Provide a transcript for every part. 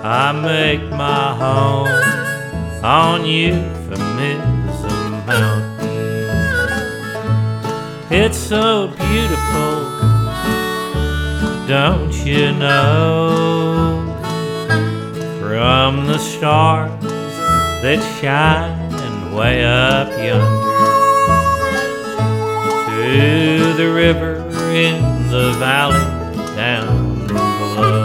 I make my home on Euphemism Mountain. It's so beautiful, don't you know? From the stars that shine way up yonder to the river in the valley down below.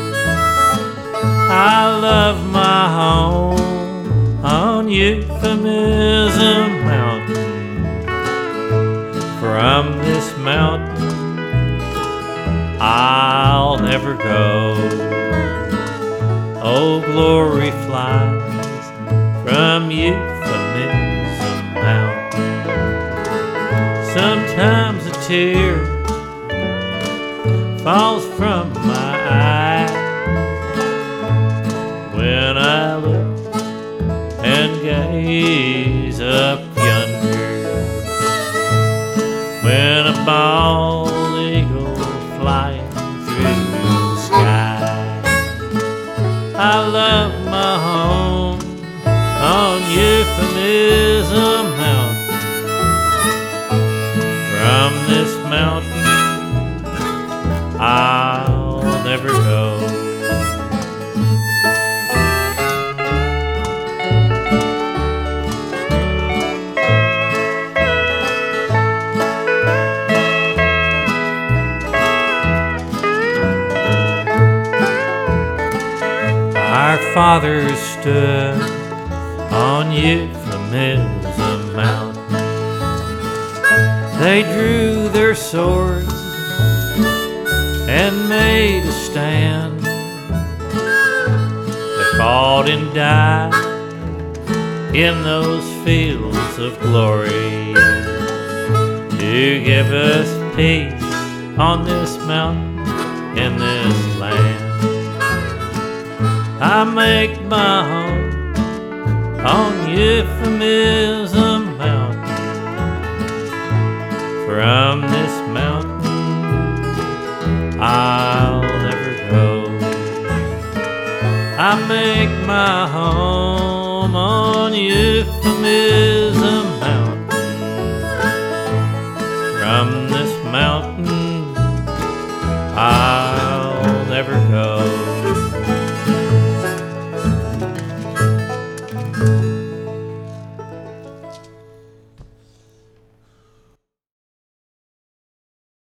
I love my home on Euphemism Mountain. From this mountain I'll never go. Oh, glory flies from Euphemism Mountain. Sometimes a tear falls from my eye when I look and gaze up yonder, when a bald eagle flying through the sky. I love my home on Euphemism Mountain. From this mountain I'll never go. Our fathers stood on Euphemism Mountain. They drew their swords and made a stand. They fought and died in those fields of glory to give us peace on this mountain, in this land. I make my home on Euphemism Mountain. From this mountain I'll never go. I make my home on Euphemism